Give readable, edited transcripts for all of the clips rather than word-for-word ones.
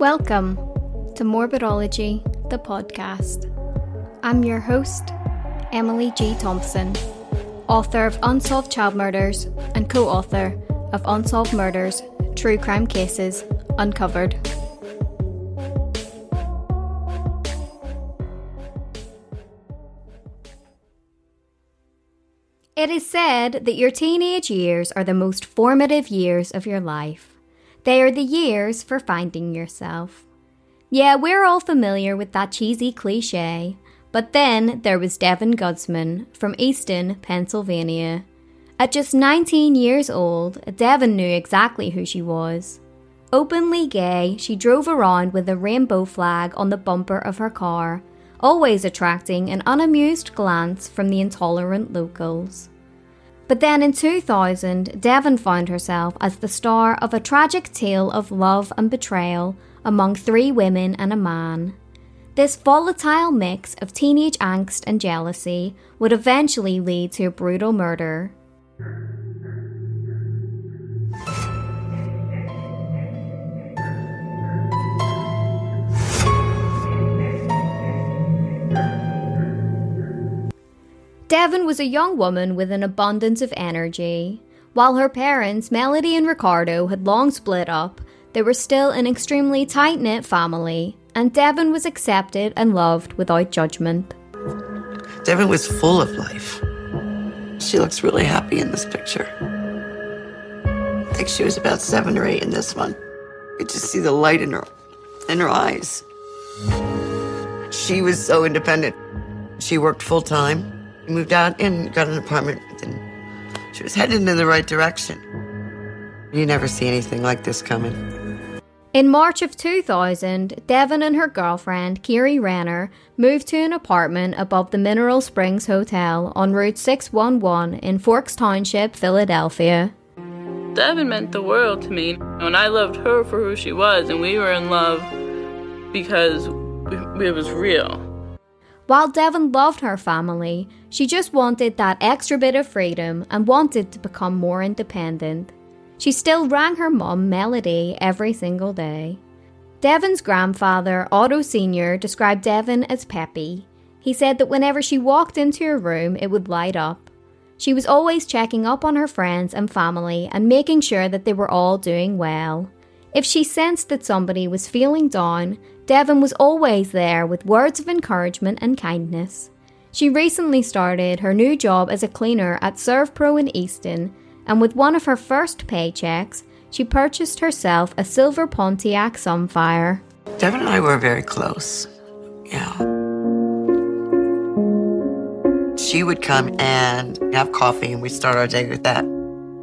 Welcome to Morbidology, the podcast. I'm your host, Emily G. Thompson, author of Unsolved Child Murders and co-author of Unsolved Murders, True Crime Cases Uncovered. It is said that your teenage years are the most formative years of your life. They are the years for finding yourself. Yeah, we're all familiar with that cheesy cliche, but then there was Devin Gutzman from Easton, Pennsylvania. At just 19 years old, Devin knew exactly who she was. Openly gay, she drove around with a rainbow flag on the bumper of her car, always attracting an unamused glance from the intolerant locals. But then in 2000, Devin found herself as the star of a tragic tale of love and betrayal among 3 women and a man. This volatile mix of teenage angst and jealousy would eventually lead to a brutal murder. Devin was a young woman with an abundance of energy. While her parents, Melody and Ricardo, had long split up, they were still an extremely tight-knit family, and Devin was accepted and loved without judgment. Devin was full of life. She looks really happy in this picture. I think she was about 7 or 8 in this one. You could just see the light in her eyes. She was so independent. She worked full-time. Moved out and got an apartment, and she was headed in the right direction. You never see anything like this coming. In March of 2000, Devin and her girlfriend, Kiri Renner, moved to an apartment above the Mineral Springs Hotel on Route 611 in Forks Township, Philadelphia. Devin meant the world to me, and I loved her for who she was, and we were in love because it was real. While Devin loved her family, she just wanted that extra bit of freedom and wanted to become more independent. She still rang her mum, Melody, every single day. Devin's grandfather, Otto Sr., described Devin as peppy. He said that whenever she walked into her room, it would light up. She was always checking up on her friends and family and making sure that they were all doing well. If she sensed that somebody was feeling down, Devin was always there with words of encouragement and kindness. She recently started her new job as a cleaner at ServPro in Easton, and with one of her first paychecks, she purchased herself a silver Pontiac Sunfire. Devin and I were very close. Yeah. She would come and have coffee, and we'd start our day with that.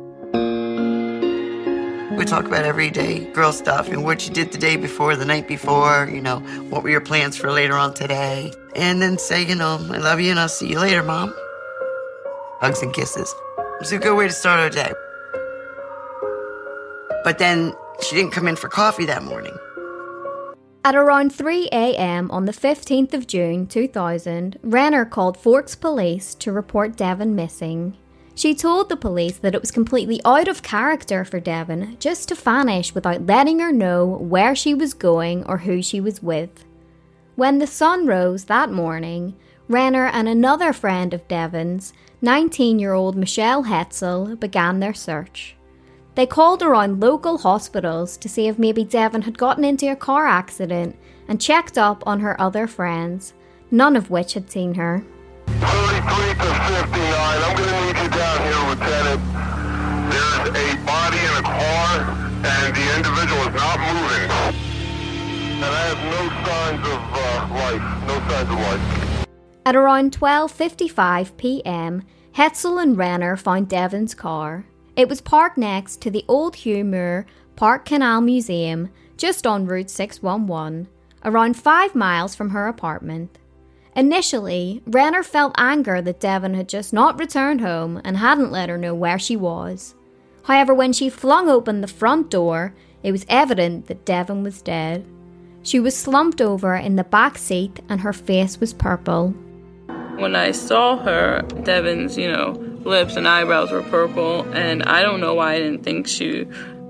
We talk about everyday girl stuff and what you did the day before, the night before, what were your plans for later on today. And then say, I love you and I'll see you later, Mom. Hugs and kisses. It's a good way to start our day. But then she didn't come in for coffee that morning. At around 3 a.m. on the 15th of June 2000, Renner called Forks Police to report Devin missing. She told the police that it was completely out of character for Devin just to vanish without letting her know where she was going or who she was with. When the sun rose that morning, Renner and another friend of Devin's, 19-year-old Michelle Hetzel, began their search. They called around local hospitals to see if maybe Devin had gotten into a car accident and checked up on her other friends, none of which had seen her. 33 to 59, I'm going to need you down here, Lieutenant. There's a body in a car, and the individual is not moving. And I have no signs of life. At around 12:55 p.m., Hetzel and Renner found Devin's car. It was parked next to the Old Hugh Moore Park Canal Museum, just on Route 611, around 5 miles from her apartment. Initially, Renner felt anger that Devin had just not returned home and hadn't let her know where she was. However, when she flung open the front door, it was evident that Devin was dead. She was slumped over in the back seat and her face was purple. When I saw her, Devin's, lips and eyebrows were purple, and I don't know why I didn't think she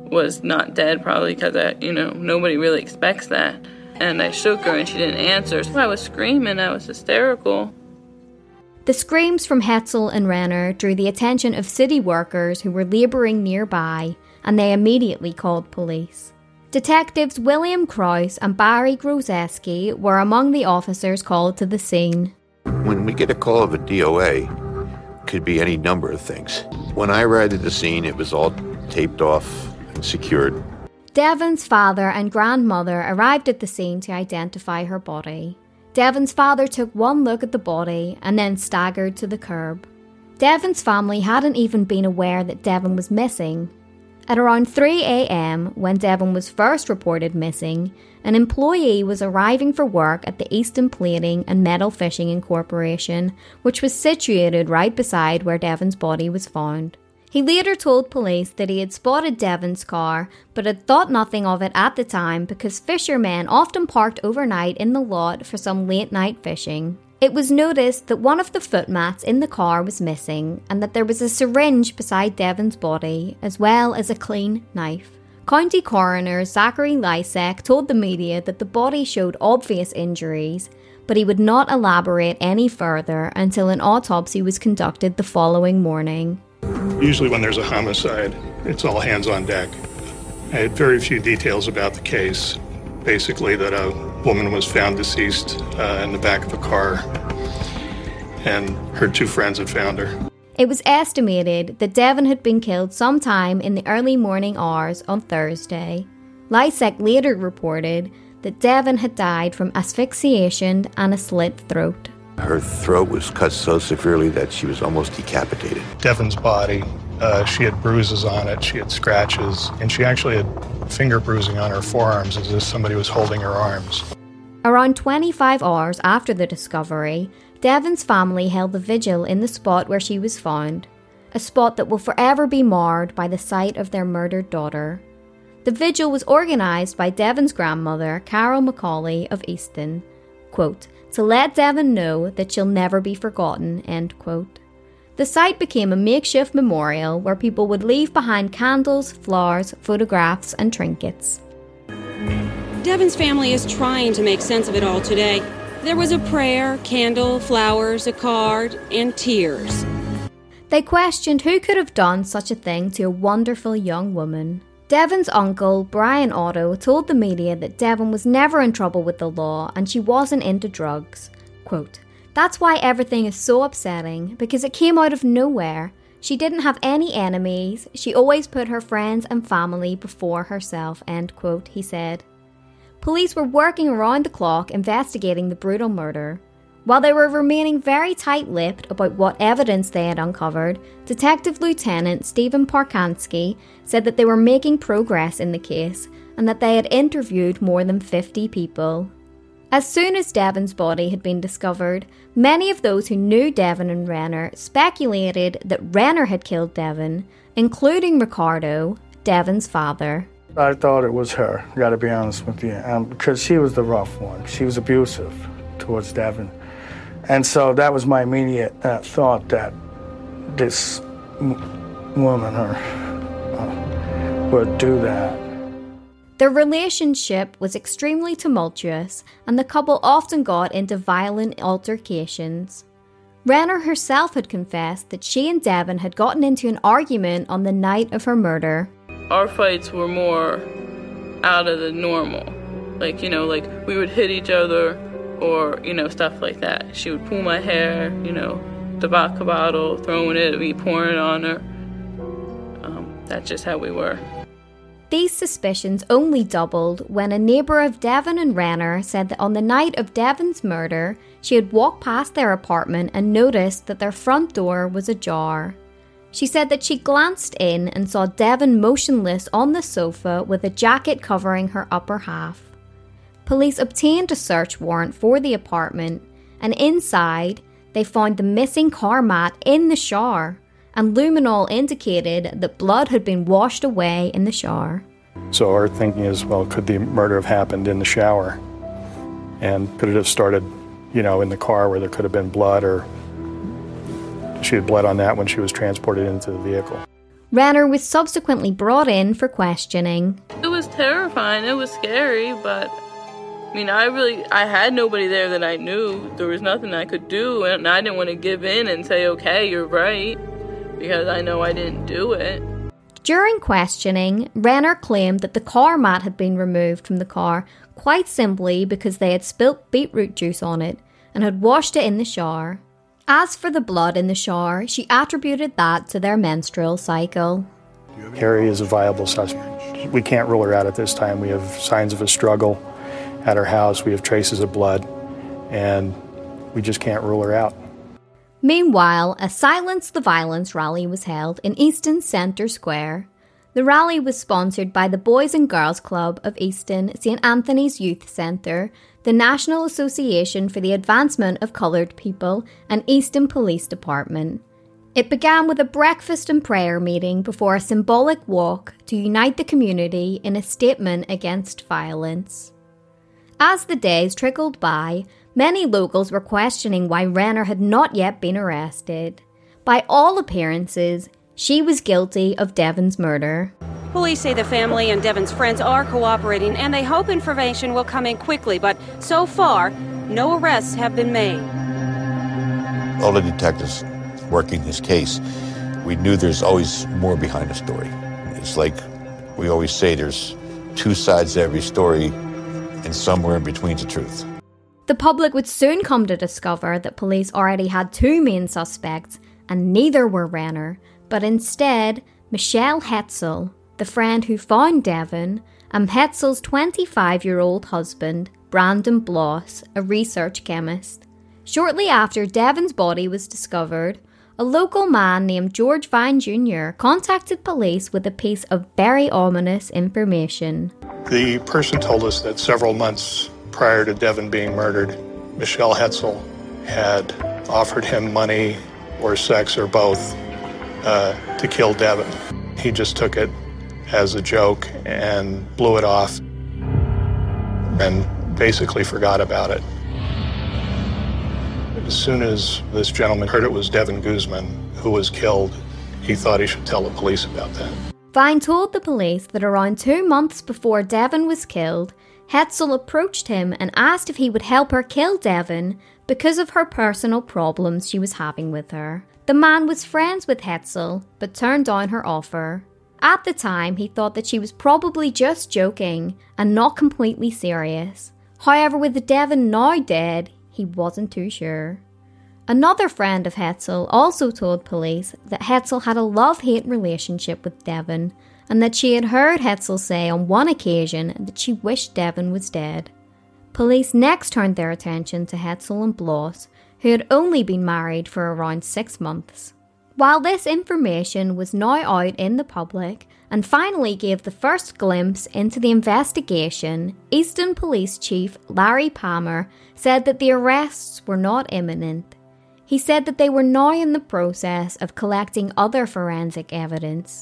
was not dead, probably because, nobody really expects that. And I shook her and she didn't answer. So I was screaming. I was hysterical. The screams from Hetzel and Renner drew the attention of city workers who were labouring nearby, and they immediately called police. Detectives William Krause and Barry Grozeski were among the officers called to the scene. When we get a call of a DOA, it could be any number of things. When I arrived at the scene, it was all taped off and secured. Devon's father and grandmother arrived at the scene to identify her body. Devon's father took one look at the body and then staggered to the curb. Devon's family hadn't even been aware that Devon was missing. At around 3 a.m, when Devon was first reported missing, an employee was arriving for work at the Easton Plating and Metal Fishing Incorporation, which was situated right beside where Devon's body was found. He later told police that he had spotted Devon's car, but had thought nothing of it at the time because fishermen often parked overnight in the lot for some late-night fishing. It was noticed that one of the footmats in the car was missing and that there was a syringe beside Devon's body, as well as a clean knife. County Coroner Zachary Lysek told the media that the body showed obvious injuries, but he would not elaborate any further until an autopsy was conducted the following morning. Usually when there's a homicide, it's all hands on deck. I had very few details about the case. Basically that a woman was found deceased in the back of a car, and her two friends had found her. It was estimated that Devon had been killed sometime in the early morning hours on Thursday. Lysek later reported that Devon had died from asphyxiation and a slit throat. Her throat was cut so severely that she was almost decapitated. Devon's body, she had bruises on it, she had scratches, and she actually had finger bruising on her forearms as if somebody was holding her arms. Around 25 hours after the discovery, Devon's family held a vigil in the spot where she was found, a spot that will forever be marred by the sight of their murdered daughter. The vigil was organised by Devon's grandmother, Carol Macaulay of Easton, quote, to let Devon know that she'll never be forgotten, end quote. The site became a makeshift memorial where people would leave behind candles, flowers, photographs and trinkets. Devon's family is trying to make sense of it all today. There was a prayer, candle, flowers, a card, and tears. They questioned who could have done such a thing to a wonderful young woman. Devon's uncle, Brian Otto, told the media that Devon was never in trouble with the law and she wasn't into drugs. Quote, that's why everything is so upsetting, because it came out of nowhere. She didn't have any enemies. She always put her friends and family before herself, end quote, he said. Police were working around the clock investigating the brutal murder. While they were remaining very tight-lipped about what evidence they had uncovered, Detective Lieutenant Stephen Parkansky said that they were making progress in the case and that they had interviewed more than 50 people. As soon as Devon's body had been discovered, many of those who knew Devon and Renner speculated that Renner had killed Devon, including Ricardo, Devon's father. I thought it was her, gotta be honest with you, because she was the rough one. She was abusive towards Devon. And so that was my immediate thought, that this woman would do that. Their relationship was extremely tumultuous, and the couple often got into violent altercations. Renner herself had confessed that she and Devon had gotten into an argument on the night of her murder. Our fights were more out of the normal. Like we would hit each other or, stuff like that. She would pull my hair, the vodka bottle, throwing it at me, pouring it on her. That's just how we were. These suspicions only doubled when a neighbour of Devon and Renner said that on the night of Devon's murder, she had walked past their apartment and noticed that their front door was ajar. She said that she glanced in and saw Devon motionless on the sofa with a jacket covering her upper half. Police obtained a search warrant for the apartment, and inside, they found the missing car mat in the shower, and luminol indicated that blood had been washed away in the shower. So our thinking is, well, could the murder have happened in the shower? And could it have started, in the car where there could have been blood, or she had blood on that when she was transported into the vehicle? Renner was subsequently brought in for questioning. It was terrifying, it was scary, but I mean, I had nobody there that I knew. There was nothing I could do, and I didn't want to give in and say, okay, you're right, because I know I didn't do it. During questioning, Renner claimed that the car mat had been removed from the car quite simply because they had spilt beetroot juice on it and had washed it in the shower. As for the blood in the shower, she attributed that to their menstrual cycle. Carrie is a viable suspect. We can't rule her out at this time. We have signs of a struggle at her house. We have traces of blood, and we just can't rule her out. Meanwhile, a Silence the Violence rally was held in Easton Centre Square. The rally was sponsored by the Boys and Girls Club of Easton St Anthony's Youth Centre, the National Association for the Advancement of Coloured People, and Easton Police Department. It began with a breakfast and prayer meeting before a symbolic walk to unite the community in a statement against violence. As the days trickled by, many locals were questioning why Renner had not yet been arrested. By all appearances, she was guilty of Devon's murder. Police say the family and Devon's friends are cooperating and they hope information will come in quickly, but so far, no arrests have been made. All the detectives working this case, we knew there's always more behind the story. It's like we always say, there's two sides to every story, and somewhere in between's the truth. The public would soon come to discover that police already had two main suspects, and neither were Renner, but instead Michelle Hetzel, the friend who found Devon, and Hetzel's 25-year-old husband, Brandon Bloss, a research chemist. Shortly after Devon's body was discovered, a local man named George Vine Jr. contacted police with a piece of very ominous information. The person told us that several months prior to Devon being murdered, Michelle Hetzel had offered him money or sex or both to kill Devon. He just took it as a joke and blew it off and basically forgot about it. As soon as this gentleman heard it was Devon Guzman who was killed, he thought he should tell the police about that. Vine told the police that around 2 months before Devon was killed, Hetzel approached him and asked if he would help her kill Devon because of her personal problems she was having with her. The man was friends with Hetzel, but turned down her offer. At the time, he thought that she was probably just joking and not completely serious. However, with Devon now dead, he wasn't too sure. Another friend of Hetzel also told police that Hetzel had a love-hate relationship with Devon, and that she had heard Hetzel say on one occasion that she wished Devon was dead. Police next turned their attention to Hetzel and Bloss, who had only been married for around 6 months. While this information was now out in the public and finally gave the first glimpse into the investigation, Easton Police Chief Larry Palmer said that the arrests were not imminent. He said that they were now in the process of collecting other forensic evidence.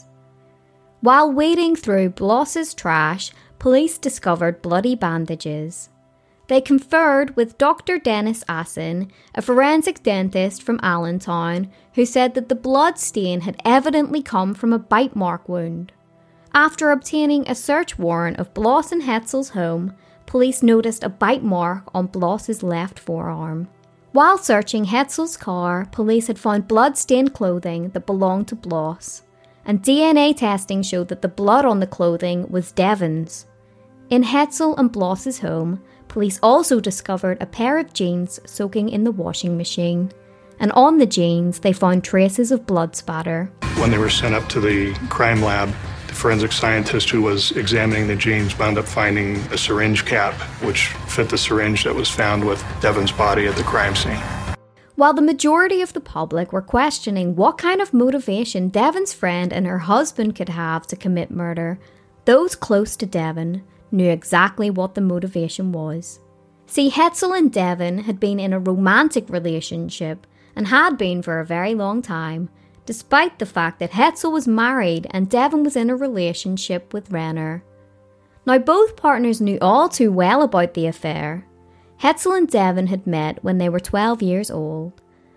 While wading through Bloss's trash, police discovered bloody bandages. They conferred with Dr. Dennis Assen, a forensic dentist from Allentown, who said that the blood stain had evidently come from a bite mark wound. After obtaining a search warrant of Bloss and Hetzel's home, police noticed a bite mark on Bloss's left forearm. While searching Hetzel's car, police had found blood-stained clothing that belonged to Bloss, and DNA testing showed that the blood on the clothing was Devon's. In Hetzel and Bloss's home, police also discovered a pair of jeans soaking in the washing machine, and on the jeans they found traces of blood spatter. When they were sent up to the crime lab, the forensic scientist who was examining the jeans wound up finding a syringe cap, which fit the syringe that was found with Devon's body at the crime scene. While the majority of the public were questioning what kind of motivation Devon's friend and her husband could have to commit murder, those close to Devon knew exactly what the motivation was. See, Hetzel and Devon had been in a romantic relationship and had been for a very long time, despite the fact that Hetzel was married and Devon was in a relationship with Renner. Now, both partners knew all too well about the affair. Hetzel and Devon had met when they were 12 years old.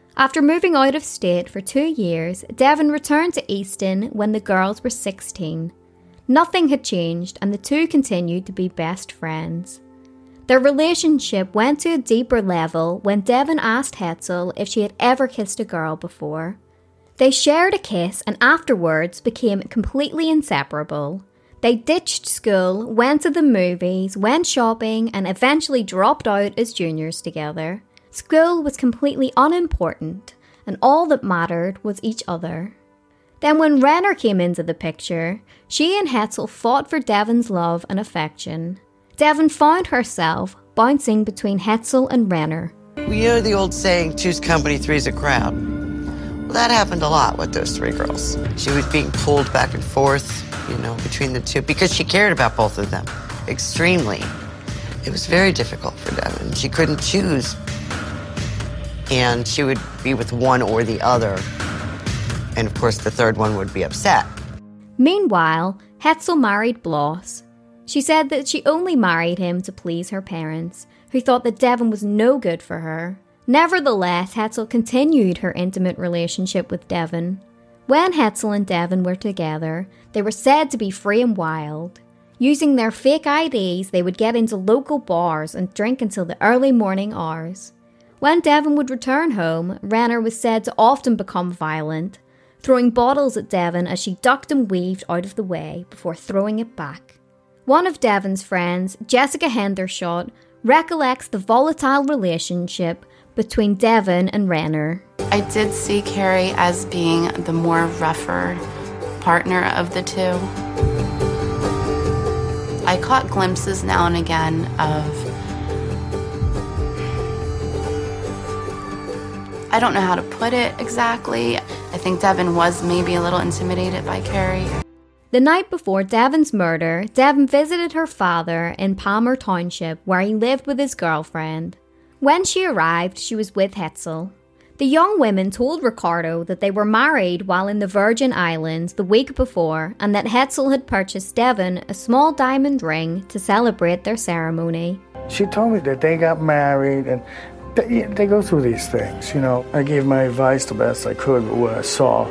After moving out of state for 2 years, Devon returned to Easton when the girls were 16. Nothing had changed and the two continued to be best friends. Their relationship went to a deeper level when Devon asked Hetzel if she had ever kissed a girl before. They shared a kiss and afterwards became completely inseparable. They ditched school, went to the movies, went shopping, and eventually dropped out as juniors together. School was completely unimportant, and all that mattered was each other. Then when Renner came into the picture, she and Hetzel fought for Devon's love and affection. Devon found herself bouncing between Hetzel and Renner. We hear the old saying, choose company, three's a crowd. Well, that happened a lot with those three girls. She was being pulled back and forth, between the two, because she cared about both of them extremely. It was very difficult for Devon. She couldn't choose. And she would be with one or the other. And of course, the third one would be upset. Meanwhile, Hetzel married Bloss. She said that she only married him to please her parents, who thought that Devon was no good for her. Nevertheless, Hetzel continued her intimate relationship with Devon. When Hetzel and Devon were together, they were said to be free and wild. Using their fake IDs, they would get into local bars and drink until the early morning hours. When Devon would return home, Renner was said to often become violent, throwing bottles at Devon as she ducked and weaved out of the way before throwing it back. One of Devon's friends, Jessica Hendershot, recollects the volatile relationship between Devon and Renner. I did see Carrie as being the more rougher partner of the two. I caught glimpses now and again of, I don't know how to put it exactly. I think Devon was maybe a little intimidated by Carrie. The night before Devon's murder, Devon visited her father in Palmer Township, where he lived with his girlfriend. When she arrived, she was with Hetzel. The young women told Ricardo that they were married while in the Virgin Islands the week before, and that Hetzel had purchased Devon a small diamond ring to celebrate their ceremony. She told me that they got married and they go through these things, I gave my advice the best I could with what I saw.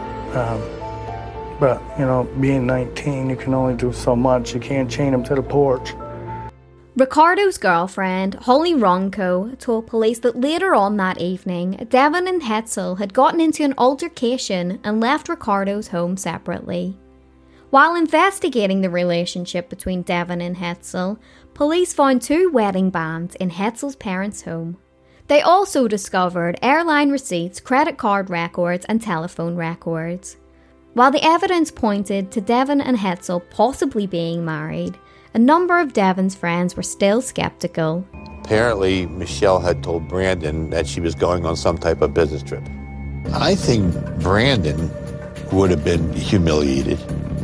But, being 19, you can only do so much. You can't chain them to the porch. Ricardo's girlfriend, Holly Ronco, told police that later on that evening, Devon and Hetzel had gotten into an altercation and left Ricardo's home separately. While investigating the relationship between Devon and Hetzel, police found 2 wedding bands in Hetzel's parents' home. They also discovered airline receipts, credit card records, and telephone records. While the evidence pointed to Devon and Hetzel possibly being married, a number of Devon's friends were still skeptical. Apparently, Michelle had told Brandon that she was going on some type of business trip. I think Brandon would have been humiliated.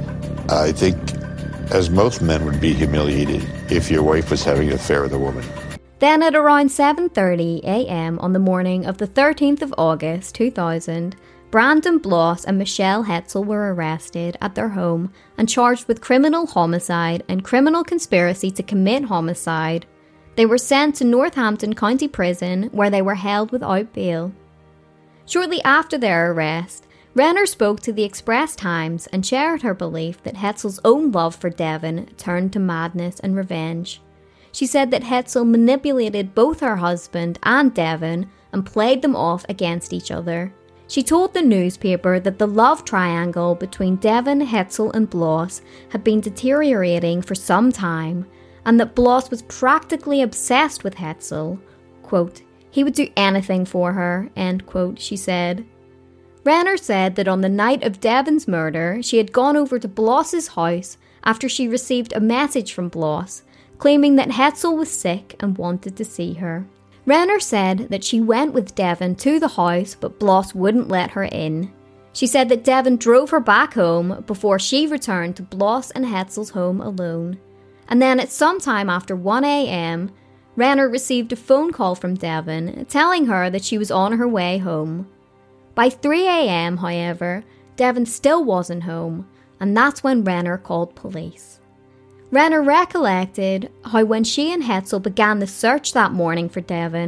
I think, as most men would be humiliated, if your wife was having an affair with a woman. Then at around 7:30 a.m. on the morning of the 13th of August 2000, Brandon Bloss and Michelle Hetzel were arrested at their home and charged with criminal homicide and criminal conspiracy to commit homicide. They were sent to Northampton County Prison, where they were held without bail. Shortly after their arrest, Renner spoke to the Express Times and shared her belief that Hetzel's own love for Devon turned to madness and revenge. She said that Hetzel manipulated both her husband and Devon and played them off against each other. She told the newspaper that the love triangle between Devon, Hetzel and Bloss had been deteriorating for some time, and that Bloss was practically obsessed with Hetzel. Quote, "He would do anything for her," end quote, she said. Renner said that on the night of Devon's murder, she had gone over to Bloss's house after she received a message from Bloss, claiming that Hetzel was sick and wanted to see her. Renner said that she went with Devon to the house, but Bloss wouldn't let her in. She said that Devon drove her back home before she returned to Bloss and Hetzel's home alone. And then at some time after 1 a.m, Renner received a phone call from Devon telling her that she was on her way home. By 3 a.m, however, Devon still wasn't home, and that's when Renner called police. Renner recollected how when she and Hetzel began the search that morning for Devon,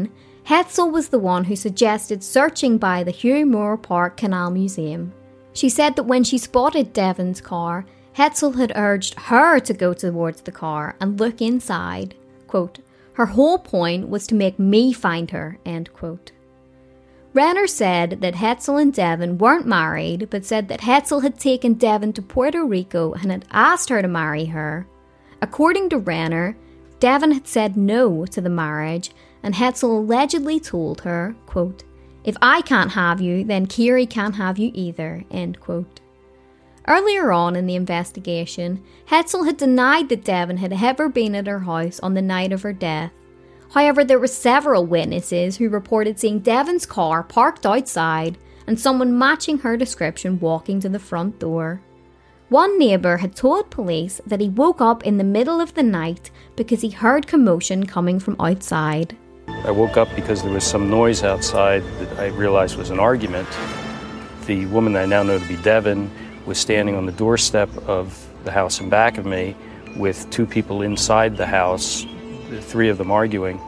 Hetzel was the one who suggested searching by the Hugh Moore Park Canal Museum. She said that when she spotted Devon's car, Hetzel had urged her to go towards the car and look inside. Quote, her whole point was to make me find her, end quote. Renner said that Hetzel and Devon weren't married, but said that Hetzel had taken Devon to Puerto Rico and had asked her to marry her. According to Renner, Devon had said no to the marriage, and Hetzel allegedly told her, quote, if I can't have you, then Kiri can't have you either, end quote. Earlier on in the investigation, Hetzel had denied that Devon had ever been at her house on the night of her death. However, there were several witnesses who reported seeing Devon's car parked outside and someone matching her description walking to the front door. One neighbour had told police that he woke up in the middle of the night because he heard commotion coming from outside. I woke up because there was some noise outside that I realized was an argument. The woman that I now know to be Devon was standing on the doorstep of the house in back of me with two people inside the house, the three of them arguing.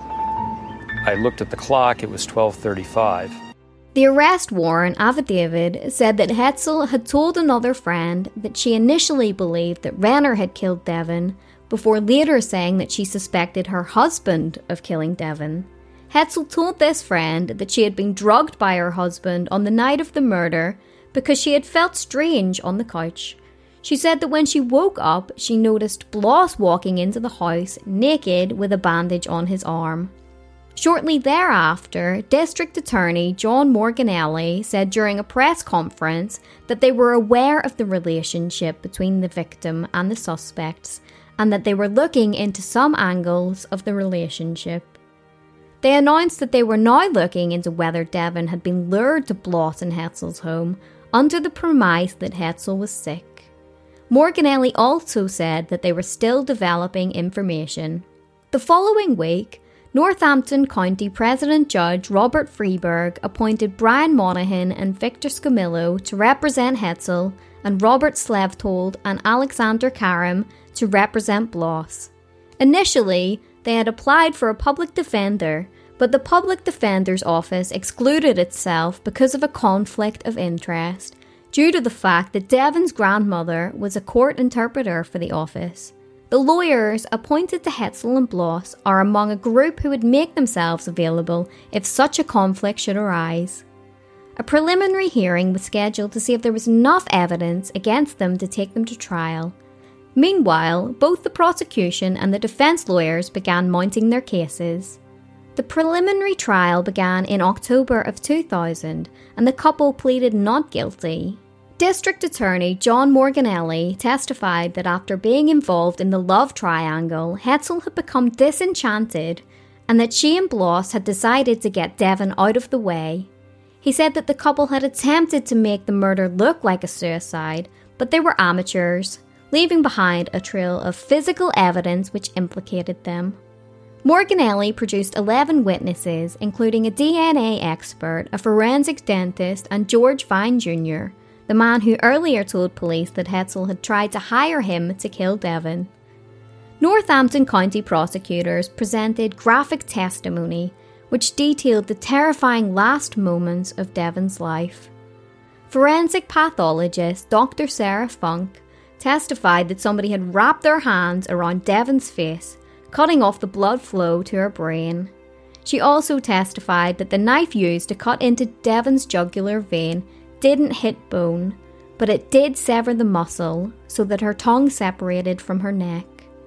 I looked at the clock, it was 12:35. The arrest warrant affidavit said that Hetzel had told another friend that she initially believed that Renner had killed Devon, before later saying that she suspected her husband of killing Devon. Hetzel told this friend that she had been drugged by her husband on the night of the murder because she had felt strange on the couch. She said that when she woke up, she noticed Bloss walking into the house naked with a bandage on his arm. Shortly thereafter, District Attorney John Morganelli said during a press conference that they were aware of the relationship between the victim and the suspects and that they were looking into some angles of the relationship. They announced that they were now looking into whether Devon had been lured to Bloss and Hetzel's home under the premise that Hetzel was sick. Morganelli also said that they were still developing information. The following week, Northampton County President Judge Robert Freeburg appointed Brian Monaghan and Victor Scamillo to represent Hetzel and Robert Slevtold and Alexander Karam to represent Bloss. Initially, they had applied for a public defender, but the public defender's office excluded itself because of a conflict of interest, due to the fact that Devon's grandmother was a court interpreter for the office. The lawyers appointed to Hetzel and Bloss are among a group who would make themselves available if such a conflict should arise. A preliminary hearing was scheduled to see if there was enough evidence against them to take them to trial. Meanwhile, both the prosecution and the defence lawyers began mounting their cases. The preliminary trial began in October of 2000 and the couple pleaded not guilty. District Attorney John Morganelli testified that after being involved in the love triangle, Hetzel had become disenchanted and that she and Bloss had decided to get Devon out of the way. He said that the couple had attempted to make the murder look like a suicide, but they were amateurs, leaving behind a trail of physical evidence which implicated them. Morganelli produced 11 witnesses, including a DNA expert, a forensic dentist, and George Vine Jr., the man who earlier told police that Hetzel had tried to hire him to kill Devon. Northampton County prosecutors presented graphic testimony which detailed the terrifying last moments of Devon's life. Forensic pathologist Dr. Sarah Funk testified that somebody had wrapped their hands around Devon's face, cutting off the blood flow to her brain. She also testified that the knife used to cut into Devon's jugular vein didn't hit bone, but it did sever the muscle so that her tongue separated from her neck.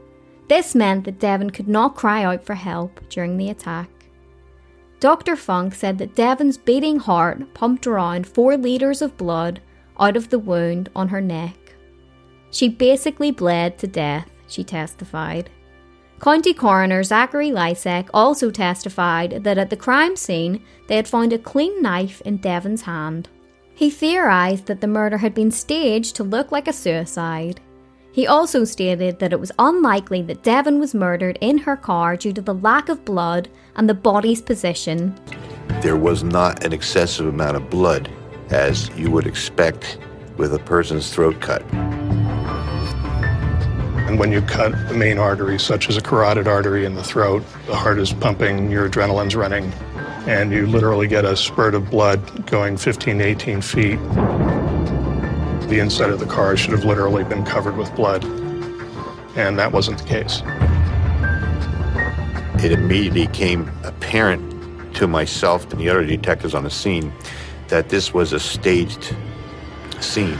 This meant that Devon could not cry out for help during the attack. Dr. Funk said that Devon's beating heart pumped around 4 litres of blood out of the wound on her neck. She basically bled to death, she testified. County Coroner Zachary Lysek also testified that at the crime scene they had found a clean knife in Devon's hand. He theorised that the murder had been staged to look like a suicide. He also stated that it was unlikely that Devon was murdered in her car due to the lack of blood and the body's position. There was not an excessive amount of blood, as you would expect with a person's throat cut. And when you cut the main artery, such as a carotid artery in the throat, the heart is pumping, your adrenaline's running. and you literally get a spurt of blood going 15 to 18 feet. The inside of the car should have literally been covered with blood, and that wasn't the case. It immediately became apparent to myself and the other detectives on the scene that this was a staged scene.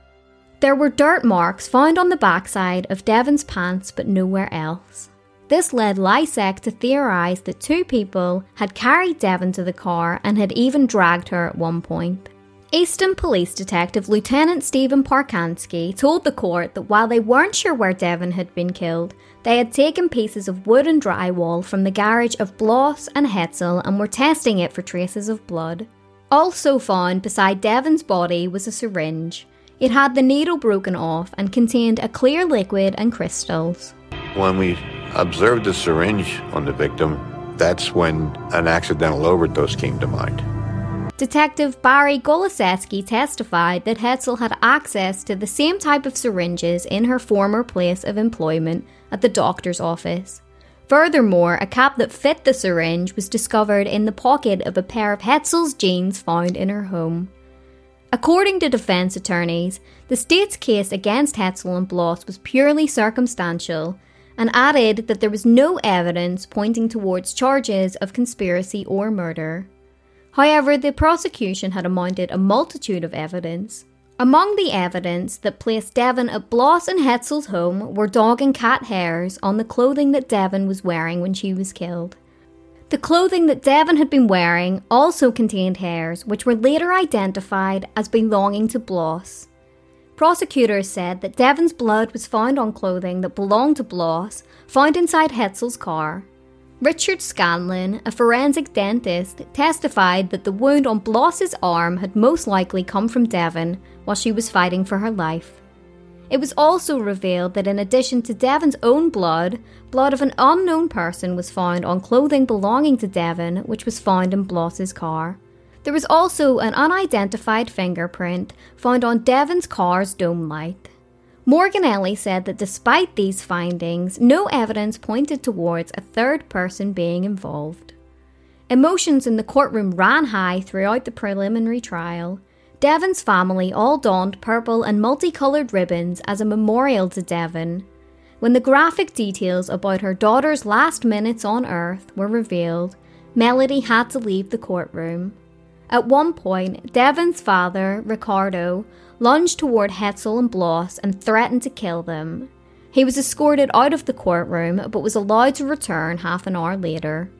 There were dirt marks found on the backside of Devon's pants, but nowhere else. This led Lysak to theorise that two people had carried Devon to the car and had even dragged her at one point. Easton Police Detective Lieutenant Stephen Parkansky told the court that while they weren't sure where Devon had been killed, they had taken pieces of wood and drywall from the garage of Bloss and Hetzel and were testing it for traces of blood. Also found beside Devon's body was a syringe. It had the needle broken off and contained a clear liquid and crystals. When we observed the syringe on the victim, that's when an accidental overdose came to mind. Detective Barry Goloseski testified that Hetzel had access to the same type of syringes in her former place of employment at the doctor's office. Furthermore, a cap that fit the syringe was discovered in the pocket of a pair of Hetzel's jeans found in her home. According to defense attorneys, the state's case against Hetzel and Bloss was purely circumstantial, and added that there was no evidence pointing towards charges of conspiracy or murder. However, the prosecution had mounted a multitude of evidence. Among the evidence that placed Devon at Bloss and Hetzel's home were dog and cat hairs on the clothing that Devon was wearing when she was killed. The clothing that Devon had been wearing also contained hairs, which were later identified as belonging to Bloss. Prosecutors said that Devon's blood was found on clothing that belonged to Bloss, found inside Hetzel's car. Richard Scanlon, a forensic dentist, testified that the wound on Bloss's arm had most likely come from Devon while she was fighting for her life. It was also revealed that in addition to Devon's own blood, blood of an unknown person was found on clothing belonging to Devon, which was found in Bloss's car. There was also an unidentified fingerprint found on Devon's car's dome light. Morganelli said that despite these findings, no evidence pointed towards a third person being involved. Emotions in the courtroom ran high throughout the preliminary trial. Devon's family all donned purple and multicoloured ribbons as a memorial to Devon. When the graphic details about her daughter's last minutes on Earth were revealed, Melody had to leave the courtroom. At one point, Devon's father, Ricardo, lunged toward Hetzel and Bloss and threatened to kill them. He was escorted out of the courtroom but was allowed to return half an hour later.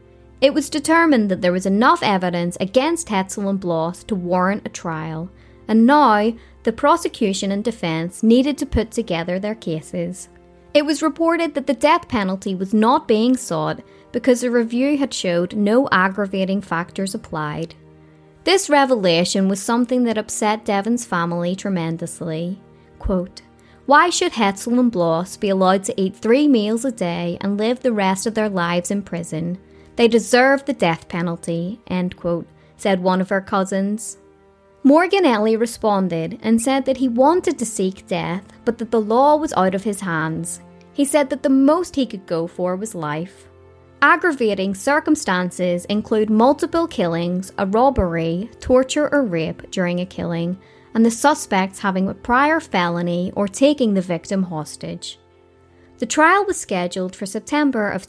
It was determined that there was enough evidence against Hetzel and Bloss to warrant a trial, and now the prosecution and defence needed to put together their cases. It was reported that the death penalty was not being sought because a review had showed no aggravating factors applied. This revelation was something that upset Devon's family tremendously. Quote, "Why should Hetzel and Bloss be allowed to eat 3 meals a day and live the rest of their lives in prison? They deserve the death penalty," end quote, said one of her cousins. Morganelli responded and said that he wanted to seek death, but that the law was out of his hands. He said that the most he could go for was life. Aggravating circumstances include multiple killings, a robbery, torture or rape during a killing, and the suspects having a prior felony or taking the victim hostage. The trial was scheduled for September of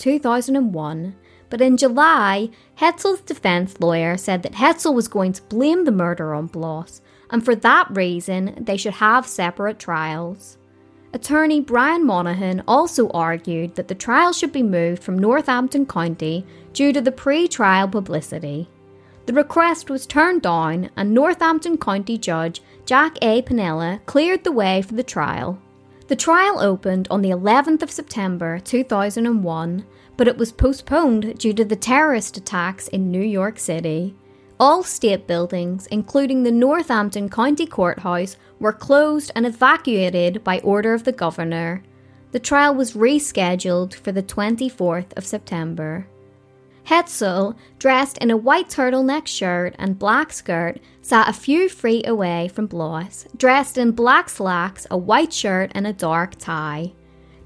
2001, but in July, Hetzel's defence lawyer said that Hetzel was going to blame the murder on Bloss, and for that reason, they should have separate trials. Attorney Brian Monaghan also argued that the trial should be moved from Northampton County due to the pre-trial publicity. The request was turned down, and Northampton County Judge Jack A. Piniella cleared the way for the trial. The trial opened on the 11th of September 2001, but it was postponed due to the terrorist attacks in New York City. All state buildings, including the Northampton County Courthouse, were closed and evacuated by order of the governor. The trial was rescheduled for the 24th of September. Hetzel, dressed in a white turtleneck shirt and black skirt, sat a few feet away from Bloss, dressed in black slacks, a white shirt and a dark tie.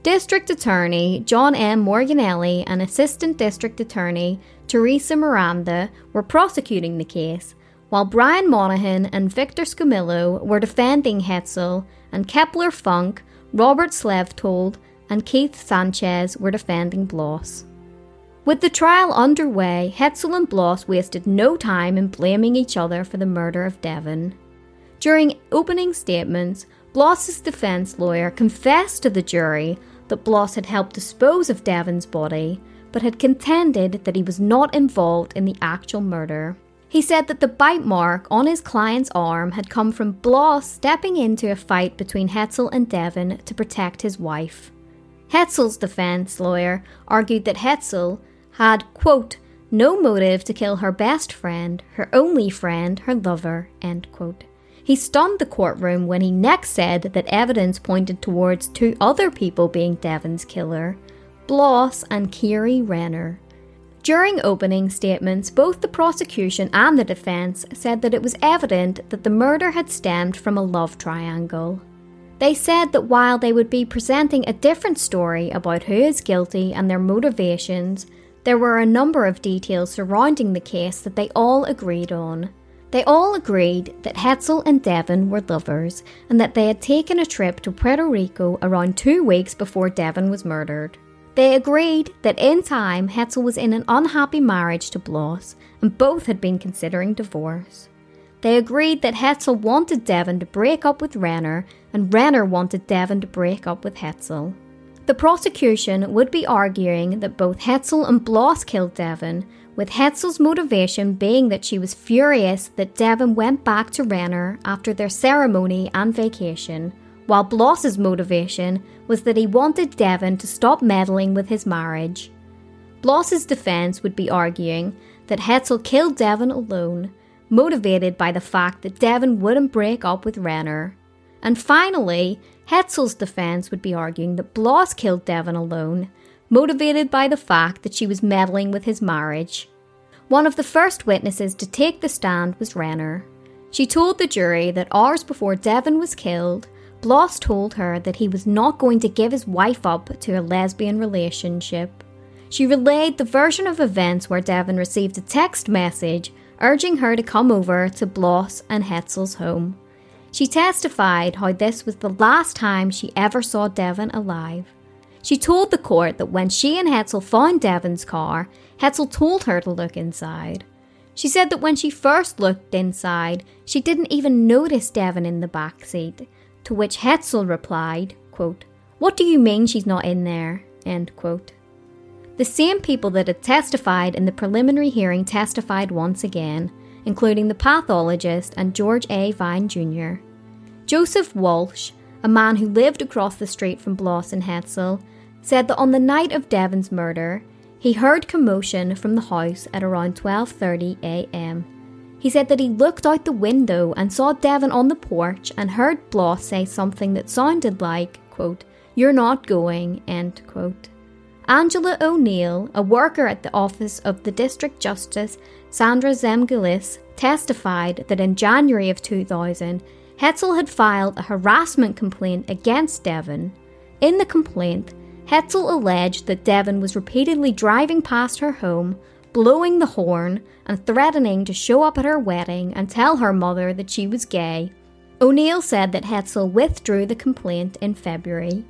District Attorney John M. Morganelli and Assistant District Attorney Teresa Miranda were prosecuting the case, while Brian Monahan and Victor Scamillo were defending Hetzel, and Kepler Funk, Robert Slevtold, and Keith Sanchez were defending Bloss. With the trial underway, Hetzel and Bloss wasted no time in blaming each other for the murder of Devon. During opening statements, Bloss's defense lawyer confessed to the jury that Bloss had helped dispose of Devon's body, but had contended that he was not involved in the actual murder. He said that the bite mark on his client's arm had come from Bloss stepping into a fight between Hetzel and Devon to protect his wife. Hetzel's defense lawyer argued that Hetzel had, quote, no motive to kill her best friend, her only friend, her lover, end quote. He stunned the courtroom when he next said that evidence pointed towards two other people being Devon's killer, Bloss and Kiri Renner. During opening statements, both the prosecution and the defence said that it was evident that the murder had stemmed from a love triangle. They said that while they would be presenting a different story about who is guilty and their motivations, there were a number of details surrounding the case that they all agreed on. They all agreed that Hetzel and Devon were lovers and that they had taken a trip to Puerto Rico around 2 weeks before Devon was murdered. They agreed that in time Hetzel was in an unhappy marriage to Bloss and both had been considering divorce. They agreed that Hetzel wanted Devon to break up with Renner and Renner wanted Devon to break up with Hetzel. The prosecution would be arguing that both Hetzel and Bloss killed Devon, with Hetzel's motivation being that she was furious that Devon went back to Renner after their ceremony and vacation, while Bloss's motivation was that he wanted Devon to stop meddling with his marriage. Bloss's defence would be arguing that Hetzel killed Devon alone, motivated by the fact that Devon wouldn't break up with Renner. And finally, Hetzel's defence would be arguing that Bloss killed Devon alone, motivated by the fact that she was meddling with his marriage. One of the first witnesses to take the stand was Renner. She told the jury that hours before Devon was killed, Bloss told her that he was not going to give his wife up to a lesbian relationship. She relayed the version of events where Devon received a text message urging her to come over to Bloss and Hetzel's home. She testified how this was the last time she ever saw Devon alive. She told the court that when she and Hetzel found Devon's car, Hetzel told her to look inside. She said that when she first looked inside, she didn't even notice Devon in the back seat, to which Hetzel replied, quote, "What do you mean she's not in there?" End quote. The same people that had testified in the preliminary hearing testified once again, including the pathologist and George A. Vine Jr. Joseph Walsh, a man who lived across the street from Bloss and Hetzel, said that on the night of Devon's murder, he heard commotion from the house at around 12:30 a.m. He said that he looked out the window and saw Devon on the porch and heard Bloss say something that sounded like, quote, "You're not going," end quote. Angela O'Neill, a worker at the office of the District Justice Sandra Zemgulis, testified that in January of 2000, Hetzel had filed a harassment complaint against Devon. In the complaint, Hetzel alleged that Devon was repeatedly driving past her home, blowing the horn, and threatening to show up at her wedding and tell her mother that she was gay. O'Neill said that Hetzel withdrew the complaint in February.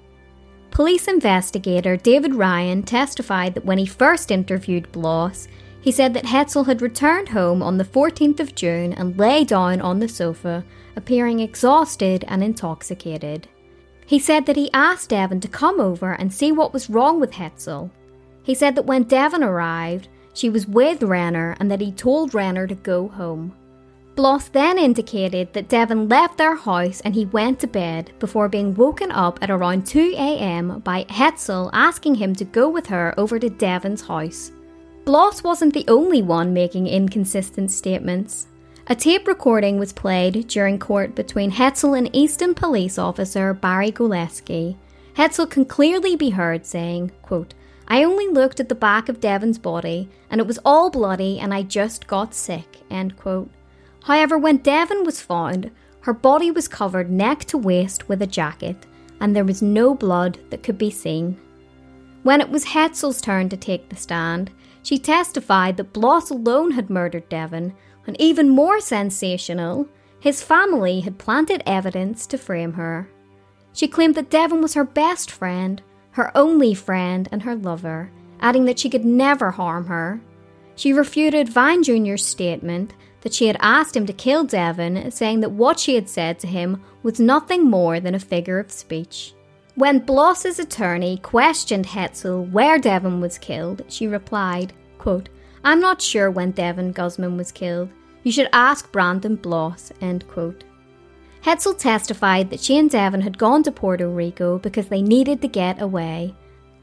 Police investigator David Ryan testified that when he first interviewed Bloss, he said that Hetzel had returned home on the 14th of June and lay down on the sofa, appearing exhausted and intoxicated. He said that he asked Devon to come over and see what was wrong with Hetzel. He said that when Devon arrived, she was with Renner and that he told Renner to go home. Bloss then indicated that Devon left their house and he went to bed before being woken up at around 2 a.m. by Hetzel asking him to go with her over to Devon's house. Bloss wasn't the only one making inconsistent statements. A tape recording was played during court between Hetzel and Easton police officer Barry Goleski. Hetzel can clearly be heard saying, quote, "I only looked at the back of Devon's body and it was all bloody and I just got sick," end quote. However, when Devon was found, her body was covered neck to waist with a jacket, and there was no blood that could be seen. When it was Hetzel's turn to take the stand, she testified that Bloss alone had murdered Devon, and even more sensational, his family had planted evidence to frame her. She claimed that Devon was her best friend, her only friend and her lover, adding that she could never harm her. She refuted Vine Jr.'s statement that she had asked him to kill Devon, saying that what she had said to him was nothing more than a figure of speech. When Bloss's attorney questioned Hetzel where Devon was killed, she replied, quote, "I'm not sure when Devon Guzman was killed. You should ask Brandon Bloss," end quote. Hetzel testified that she and Devon had gone to Puerto Rico because they needed to get away.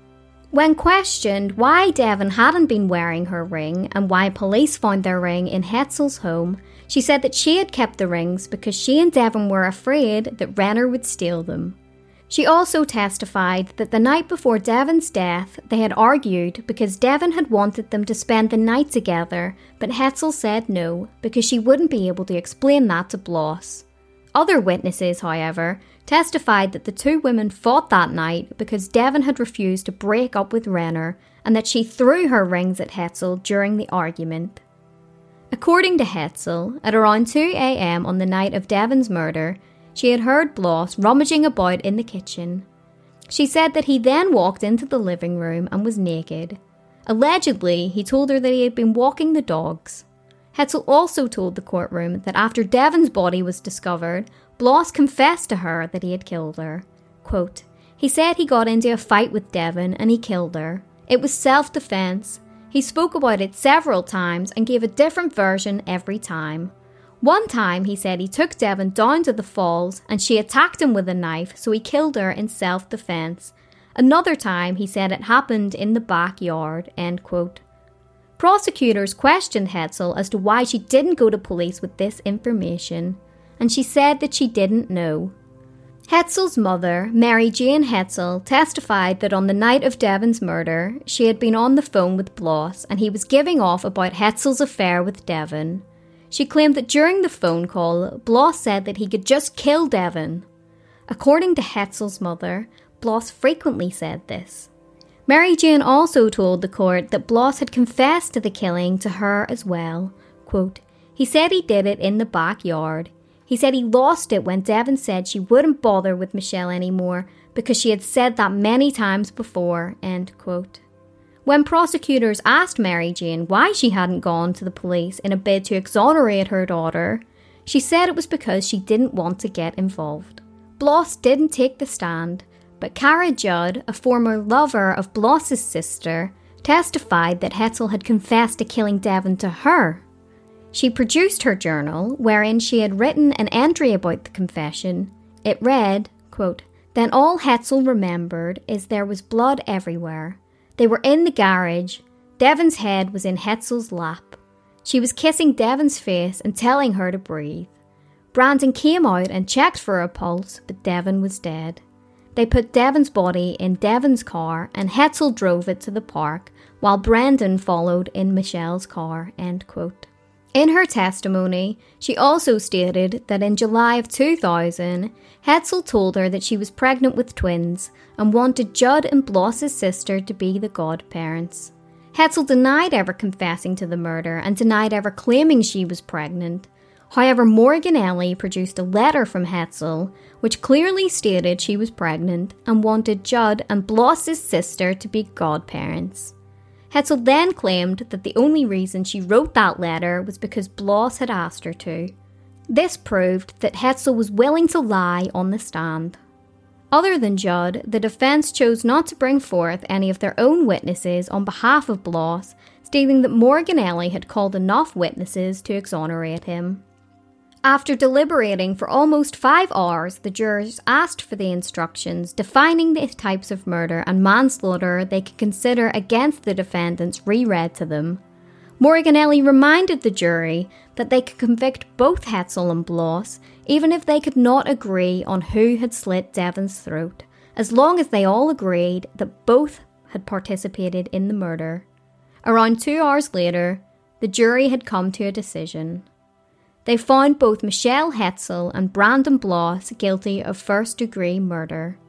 When questioned why Devon hadn't been wearing her ring and why police found their ring in Hetzel's home, she said that she had kept the rings because she and Devon were afraid that Renner would steal them. She also testified that the night before Devon's death, they had argued because Devon had wanted them to spend the night together, but Hetzel said no, because she wouldn't be able to explain that to Bloss. Other witnesses, however, testified that the two women fought that night because Devon had refused to break up with Renner and that she threw her rings at Hetzel during the argument. According to Hetzel, at around 2 a.m. on the night of Devon's murder, she had heard Bloss rummaging about in the kitchen. She said that he then walked into the living room and was naked. Allegedly, he told her that he had been walking the dogs. Hetzel also told the courtroom that after Devon's body was discovered, Bloss confessed to her that he had killed her. Quote, "He said he got into a fight with Devon and he killed her. It was self-defense. He spoke about it several times and gave a different version every time. One time he said he took Devon down to the falls and she attacked him with a knife, so he killed her in self-defense. Another time he said it happened in the backyard," end quote. Prosecutors questioned Hetzel as to why she didn't go to police with this information, and she said that she didn't know. Hetzel's mother, Mary Jane Hetzel, testified that on the night of Devon's murder, she had been on the phone with Bloss and he was giving off about Hetzel's affair with Devon. She claimed that during the phone call, Bloss said that he could just kill Devon. According to Hetzel's mother, Bloss frequently said this. Mary Jane also told the court that Bloss had confessed to the killing to her as well. Quote, "He said he did it in the backyard. He said he lost it when Devon said she wouldn't bother with Michelle anymore because she had said that many times before," end quote. When prosecutors asked Mary Jane why she hadn't gone to the police in a bid to exonerate her daughter, she said it was because she didn't want to get involved. Bloss didn't take the stand, but Cara Judd, a former lover of Bloss's sister, testified that Hetzel had confessed to killing Devon to her. She produced her journal, wherein she had written an entry about the confession. It read, quote, "Then all Hetzel remembered is there was blood everywhere. They were in the garage. Devon's head was in Hetzel's lap. She was kissing Devon's face and telling her to breathe. Brandon came out and checked for a pulse, but Devon was dead. They put Devon's body in Devon's car and Hetzel drove it to the park, while Brandon followed in Michelle's car," end quote. In her testimony, she also stated that in July of 2000, Hetzel told her that she was pregnant with twins and wanted Judd and Bloss's sister to be the godparents. Hetzel denied ever confessing to the murder and denied ever claiming she was pregnant. However, Morganelli produced a letter from Hetzel which clearly stated she was pregnant and wanted Judd and Bloss's sister to be godparents. Hetzel then claimed that the only reason she wrote that letter was because Bloss had asked her to. This proved that Hetzel was willing to lie on the stand. Other than Judd, the defence chose not to bring forth any of their own witnesses on behalf of Bloss, stating that Morganelli had called enough witnesses to exonerate him. After deliberating for almost 5 hours, the jurors asked for the instructions defining the types of murder and manslaughter they could consider against the defendants reread to them. Morganelli reminded the jury that they could convict both Hetzel and Bloss, even if they could not agree on who had slit Devon's throat, as long as they all agreed that both had participated in the murder. Around 2 hours later, the jury had come to a decision. They found both Michelle Hetzel and Brandon Bloss guilty of first-degree murder.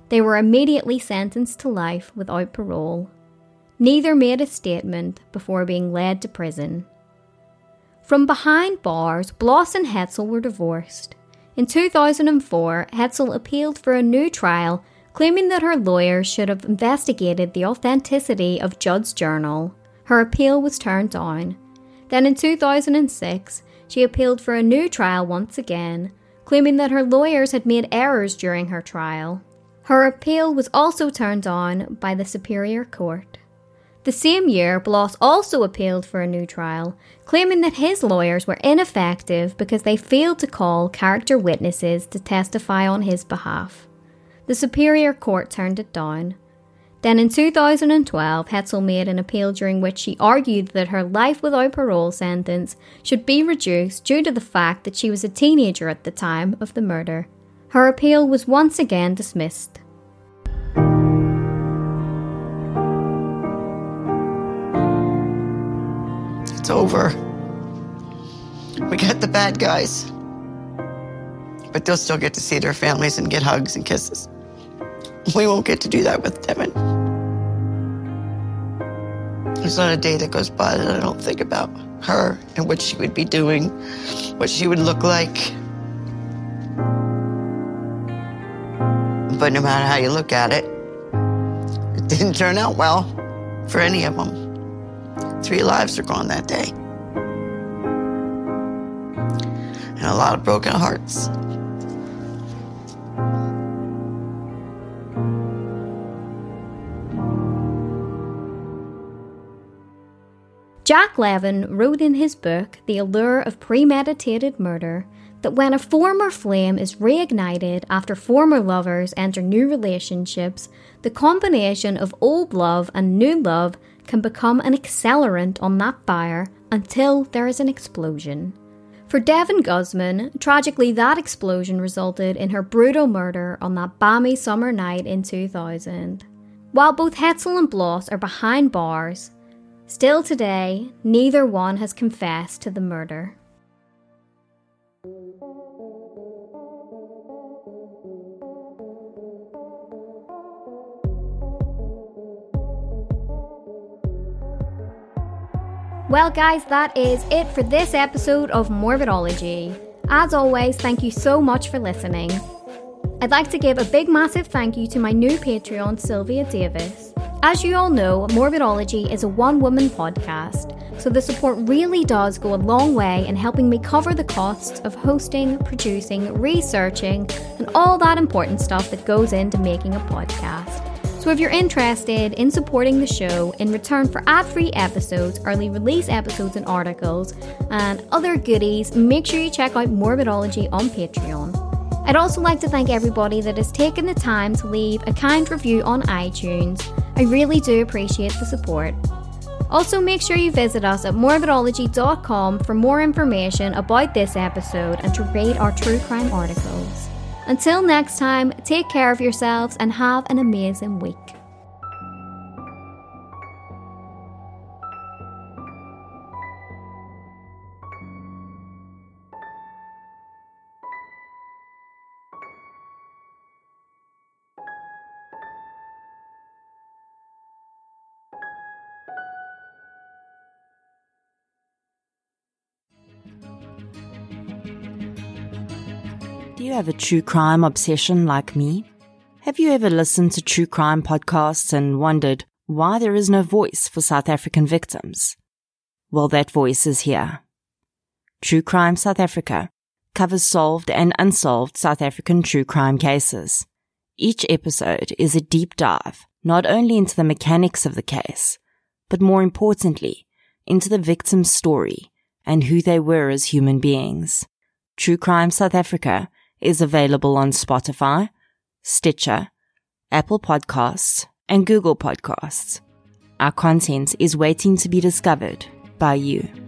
They were immediately sentenced to life without parole. Neither made a statement before being led to prison. From behind bars, Bloss and Hetzel were divorced. In 2004, Hetzel appealed for a new trial, claiming that her lawyers should have investigated the authenticity of Judd's journal. Her appeal was turned down. Then in 2006, she appealed for a new trial once again, claiming that her lawyers had made errors during her trial. Her appeal was also turned down by the Superior Court. The same year, Bloss also appealed for a new trial, claiming that his lawyers were ineffective because they failed to call character witnesses to testify on his behalf. The Superior Court turned it down. Then in 2012, Hetzel made an appeal during which she argued that her life without parole sentence should be reduced due to the fact that she was a teenager at the time of the murder. Her appeal was once again dismissed. It's over. We got the bad guys. But they'll still get to see their families and get hugs and kisses. We won't get to do that with Devin. There's not a day that goes by that I don't think about her and what she would be doing, what she would look like. But no matter how you look at it, it didn't turn out well for any of them. 3 lives are gone that day. And a lot of broken hearts. Jack Levin wrote in his book, The Allure of Premeditated Murder, that when a former flame is reignited after former lovers enter new relationships, the combination of old love and new love can become an accelerant on that fire until there is an explosion. For Devin Guzman, tragically that explosion resulted in her brutal murder on that balmy summer night in 2000. While both Hetzel and Bloss are behind bars, still today, neither one has confessed to the murder. Well guys, that is it for this episode of Morbidology. As always, thank you so much for listening. I'd like to give a big massive thank you to my new Patreon, Sylvia Davis. As you all know, Morbidology is a one-woman podcast, so the support really does go a long way in helping me cover the costs of hosting, producing, researching, and all that important stuff that goes into making a podcast. So if you're interested in supporting the show in return for ad-free episodes, early release episodes and articles, and other goodies, make sure you check out Morbidology on Patreon. I'd also like to thank everybody that has taken the time to leave a kind review on iTunes. I really do appreciate the support. Also, make sure you visit us at morbidology.com for more information about this episode and to read our true crime articles. Until next time, take care of yourselves and have an amazing week. Do you have a true crime obsession like me? Have you ever listened to true crime podcasts and wondered why there is no voice for South African victims? Well, that voice is here. True Crime South Africa covers solved and unsolved South African true crime cases. Each episode is a deep dive, not only into the mechanics of the case, but more importantly, into the victim's story and who they were as human beings. True Crime South Africa is available on Spotify, Stitcher, Apple Podcasts, and Google Podcasts. Our content is waiting to be discovered by you.